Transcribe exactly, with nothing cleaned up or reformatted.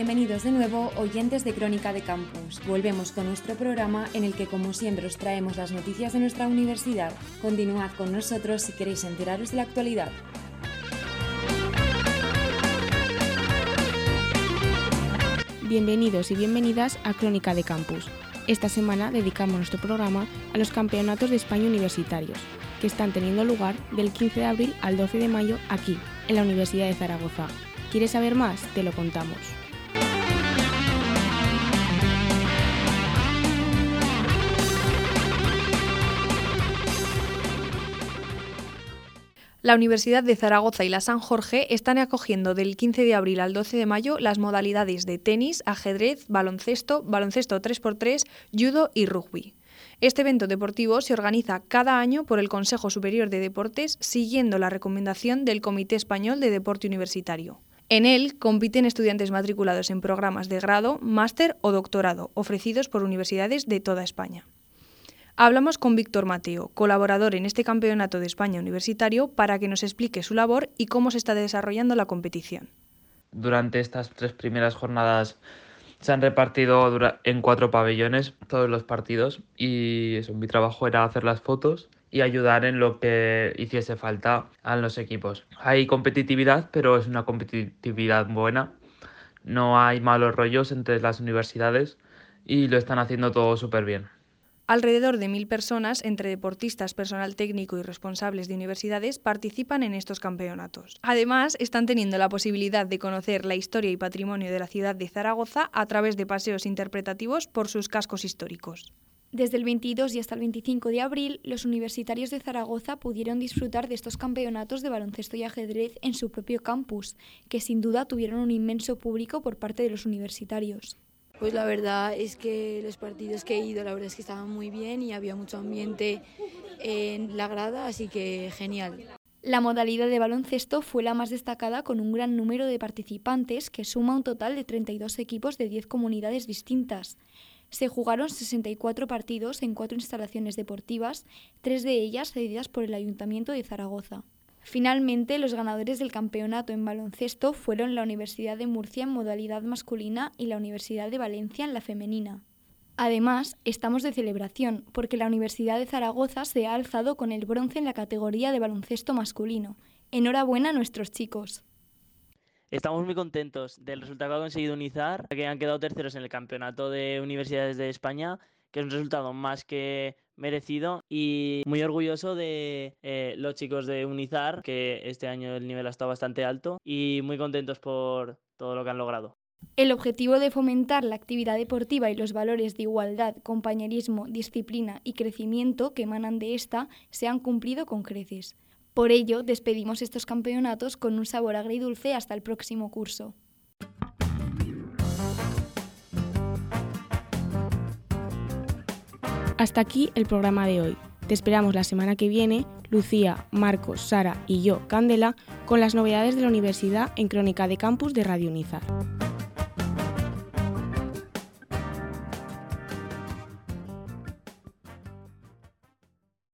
bienvenidos de nuevo, oyentes de Crónica de Campus. Volvemos con nuestro programa en el que, como siempre, os traemos las noticias de nuestra universidad. Continuad con nosotros si queréis enteraros de la actualidad. Bienvenidos y bienvenidas a Crónica de Campus. Esta semana dedicamos nuestro programa a los campeonatos de España universitarios, que están teniendo lugar del quince de abril al doce de mayo aquí, en la Universidad de Zaragoza. ¿Quieres saber más? Te lo contamos. La Universidad de Zaragoza y la San Jorge están acogiendo del quince de abril al doce de mayo las modalidades de tenis, ajedrez, baloncesto, baloncesto tres por tres, judo y rugby. Este evento deportivo se organiza cada año por el Consejo Superior de Deportes siguiendo la recomendación del Comité Español de Deporte Universitario. En él compiten estudiantes matriculados en programas de grado, máster o doctorado ofrecidos por universidades de toda España. Hablamos con Víctor Mateo, colaborador en este Campeonato de España Universitario, para que nos explique su labor y cómo se está desarrollando la competición. Durante estas tres primeras jornadas se han repartido en cuatro pabellones todos los partidos y eso, mi trabajo era hacer las fotos y ayudar en lo que hiciese falta a los equipos. Hay competitividad, pero es una competitividad buena. No hay malos rollos entre las universidades y lo están haciendo todo súper bien. Alrededor de mil personas, entre deportistas, personal técnico y responsables de universidades, participan en estos campeonatos. Además, están teniendo la posibilidad de conocer la historia y patrimonio de la ciudad de Zaragoza a través de paseos interpretativos por sus cascos históricos. Desde el veintidós y hasta el veinticinco de abril, los universitarios de Zaragoza pudieron disfrutar de estos campeonatos de baloncesto y ajedrez en su propio campus, que sin duda tuvieron un inmenso público por parte de los universitarios. Pues la verdad es que los partidos que he ido, la verdad es que estaban muy bien y había mucho ambiente en la grada, así que genial. La modalidad de baloncesto fue la más destacada con un gran número de participantes que suma un total de treinta y dos equipos de diez comunidades distintas. Se jugaron sesenta y cuatro partidos en cuatro instalaciones deportivas, tres de ellas cedidas por el Ayuntamiento de Zaragoza. Finalmente, los ganadores del campeonato en baloncesto fueron la Universidad de Murcia en modalidad masculina y la Universidad de Valencia en la femenina. Además, estamos de celebración, porque la Universidad de Zaragoza se ha alzado con el bronce en la categoría de baloncesto masculino. Enhorabuena a nuestros chicos. Estamos muy contentos del resultado que ha conseguido Unizar, que han quedado terceros en el Campeonato de Universidades de España, que es un resultado más que merecido, y muy orgulloso de eh, los chicos de Unizar, que este año el nivel ha estado bastante alto, y muy contentos por todo lo que han logrado. El objetivo de fomentar la actividad deportiva y los valores de igualdad, compañerismo, disciplina y crecimiento que emanan de esta se han cumplido con creces. Por ello, despedimos estos campeonatos con un sabor agridulce hasta el próximo curso. Hasta aquí el programa de hoy. Te esperamos la semana que viene, Lucía, Marcos, Sara y yo, Candela, con las novedades de la universidad en Crónica de Campus de Radio Unizar.